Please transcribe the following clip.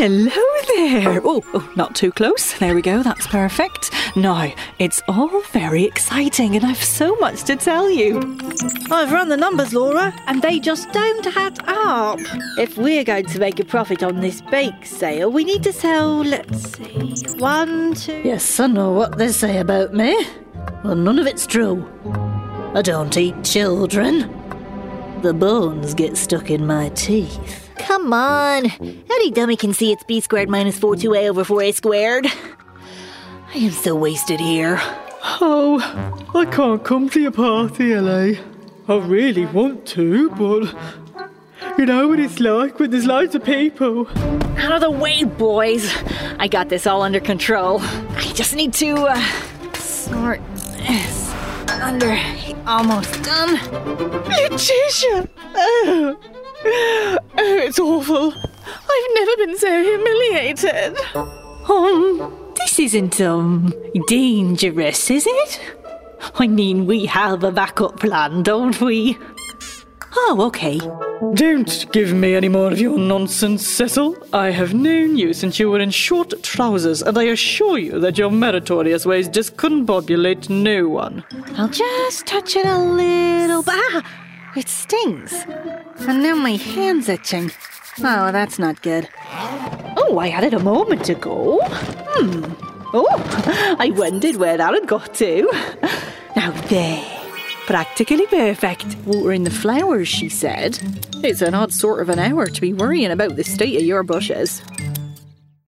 Hello there. Oh, not too close. There we go. That's perfect. Now, it's all very exciting and I've so much to tell you. I've run the numbers, Laura, and they just don't add up. If we're going to make a profit on this bake sale, we need to sell, let's see, 1, 2... Yes, I know what they say about me. Well, none of it's true. I don't eat children. The bones get stuck in my teeth. Come on. Any dummy can see it's b squared minus 4-2a over 4a squared. I am so wasted here. Oh, I can't come to your party, Ellie. I really want to, but you know what it's like when there's loads of people. Out of the way, boys. I got this all under control. I just need to sort this under. Almost done. Letitia! Oh, it's awful. I've never been so humiliated. This isn't, dangerous, is it? I mean, we have a backup plan, don't we? Oh, okay. Don't give me any more of your nonsense, Cecil. I have known you since you were in short trousers, and I assure you that your meritorious ways discombobulate no one. I'll just touch it a little bit. It stings. And now my hand's itching. Oh, that's not good. Oh, I had it a moment ago. Oh, I wondered where that had got to. Now there. Practically perfect. Watering the flowers, she said. It's an odd sort of an hour to be worrying about the state of your bushes.